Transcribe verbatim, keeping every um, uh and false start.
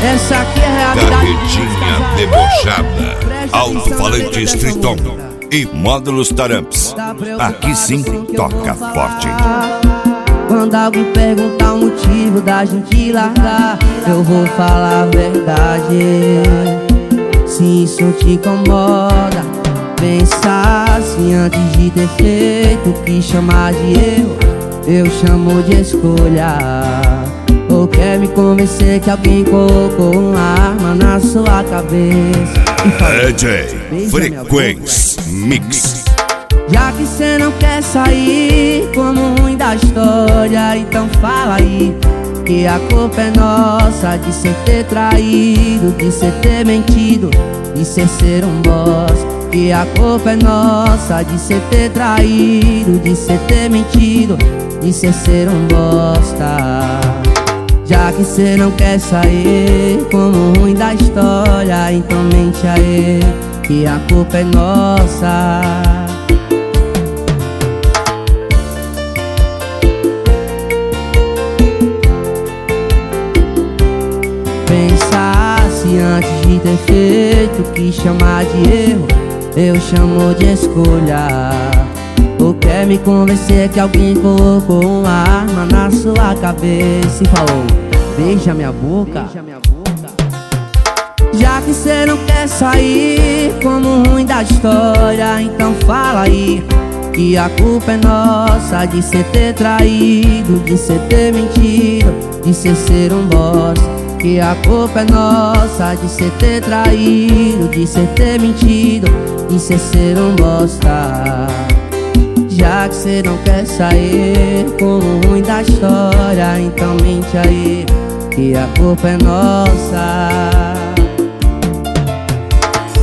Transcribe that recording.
Essa aqui é a realidade. Carretinha debochada, alto-falante Triton e módulos Taramps. Aqui sim toca forte. Quando alguém perguntar o motivo da gente largar, eu vou falar a verdade. Se isso te incomoda, pensa assim antes de ter feito o que chamar de erro, eu chamo de escolha. Ou quer me convencer que alguém colocou uma arma na sua cabeça e falou, D J Frequência Mix. já que cê não quer sair como ruim da história, então fala aí que a culpa é nossa de cê ter traído, de cê ter mentido, de cê ser um boss. Que a culpa é nossa de cê ter traído, de cê ter mentido, de cê ser um bosta. Já que cê não quer sair como ruim da história, então mente aí que a culpa é nossa. Pensasse antes de ter feito o que chamar de erro, eu chamo de escolha. Ou quer me convencer que alguém colocou uma arma na sua cabeça e falou, beija minha boca. Já que cê não quer sair como ruim da história, então fala aí que a culpa é nossa de cê ter traído, de cê ter mentido, de cê ser um bosta. Que a culpa é nossa de cê ter traído, de cê ter mentido, de cê ser um bosta. Já que cê não quer sair como ruim da história, então mente aí que a culpa é nossa.